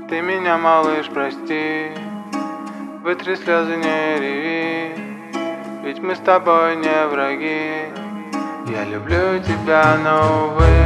Ты меня, малыш, прости, вытри слезы, не реви, ведь мы с тобой не враги. Я люблю тебя, но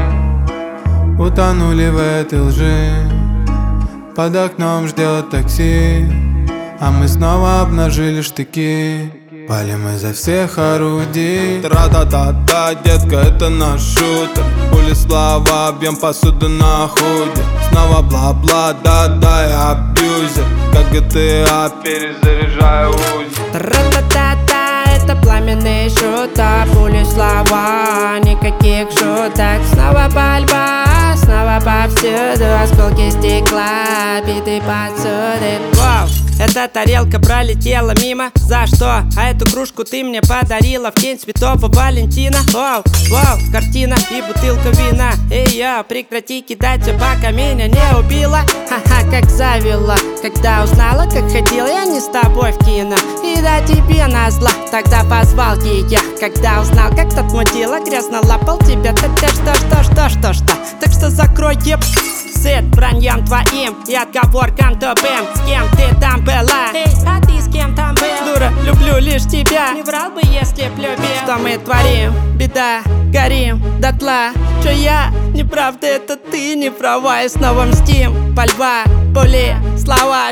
увы. Утонули в этой лжи, под окном ждет такси, а мы снова обнажили штыки. Палим изо всех орудий. Тра-та-та-та, детка, это наш шутер. Пули, слова, бьем посуду на худе. Снова бла-бла, да-да, я абьюзер. Как GTA, перезаряжаю УЗИ. Тра-та-та-та, это пламенный шутер. Пули, слова, никаких шуток. Снова пальба, снова повсюду. Осколки стекла, биты посуды. Вау! Эта тарелка пролетела мимо. За что? А эту кружку ты мне подарила в день Святого Валентина. Вау, вау, картина и бутылка вина. Эй, я, прекрати кидать все, пока меня не убила. Ха-ха, как завела, когда узнала, как ходил я не с тобой в кино. И да тебе назло, тогда позвал ее, когда узнал, как тот мудила грязно лапал тебя. Что? Так что закрой сет враньем твоим и отговоркам тупым. С кем ты там была? Эй, а ты с кем там был? Дура, люблю лишь тебя. Не врал бы, если б любил. Что мы творим? Беда, горим дотла. Что я? Неправда, это ты не права. И снова мстим. Пальба, пули, слова.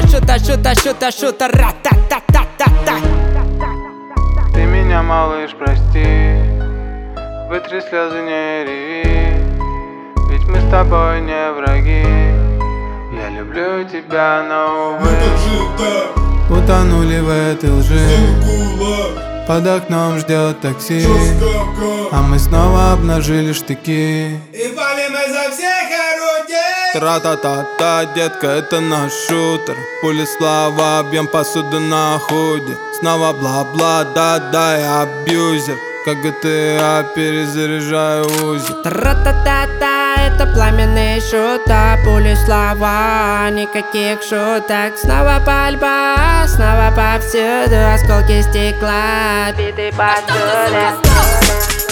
Шута, ра-та-та-та-та-та. Ты меня, малыш, прости, вытри слезы, не реви, ведь мы с тобой не враги. Я люблю тебя, но увы. Утонули в этой лжи, под окном ждет такси, а мы снова обнажили штыки. И палим изо всех орудий. Тра-та-та-та, детка, это наш шутер. Пули, слова, бьем посуду на худе. Снова бла-бла, да-да, я абьюзер. Как GTA, перезаряжаю УЗИ. Тра-та-та-та, это пламенный шутер. Пули, слова, никаких шуток. Снова пальба, снова повсюду. Осколки стекла, биты посуды.